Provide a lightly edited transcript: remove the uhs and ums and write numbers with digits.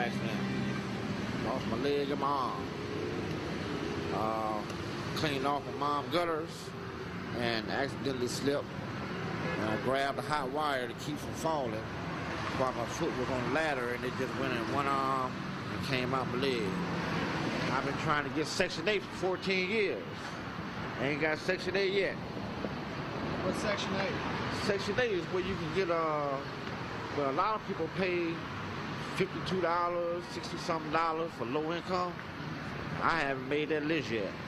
accident. Lost my leg and my arm. Cleaned off my mom's gutters and accidentally slipped. And I grabbed a hot wire to keep from falling while my foot was on the ladder, and it just went in one arm and came out my leg. I've been trying to get Section 8 for 14 years. Ain't got Section 8 yet. What's Section 8? Section 8 is where you can get, well, a lot of people pay $52, $60-something for low income. I haven't made that list yet.